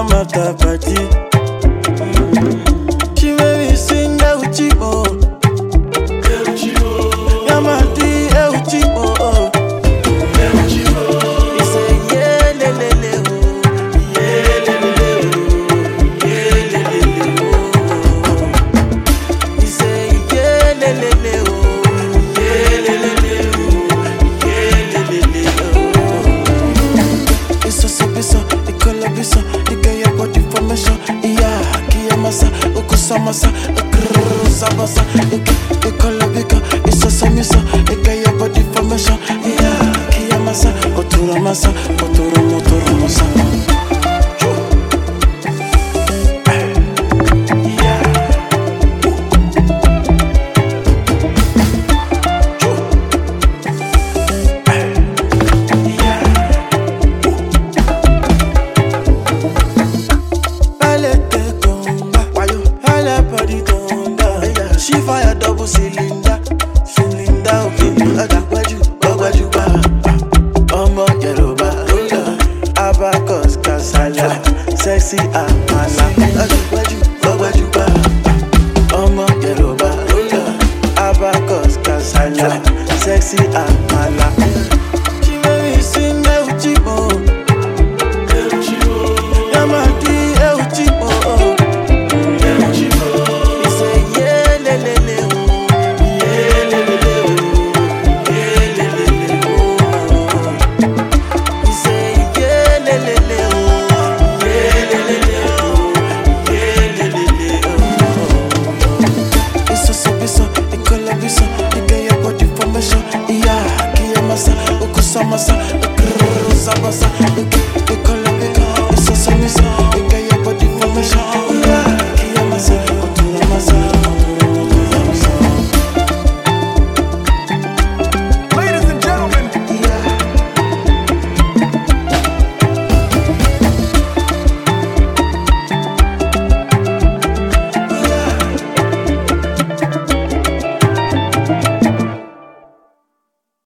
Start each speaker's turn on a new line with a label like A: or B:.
A: come after party. She made me sing Euchimo. Yamadi Euchimo. He say yeah le le le oh, yeah le le le oh, yeah le le le oh. He say yeah le le le oh, yeah le le le oh, yeah le le le oh. It's so biso, it call a biso, it get your body formation. Yeah, Kiyamasa, Okusamasa, Sabasa, it call a bika, it's so miso, it get your body formation. Yeah, Kiyamasa, Oturamasa, Oturamasa. She fire double cylinder, okay. Wagwaju ba, Omo Yoruba, Abacus Kasala, sexy amala. Wagwaju ba, Omo Yoruba, Abacus Kasala, sexy amala. She made me sing Euchimo, Yamadi Euchimo. Okusamasa, Sabasa, it's so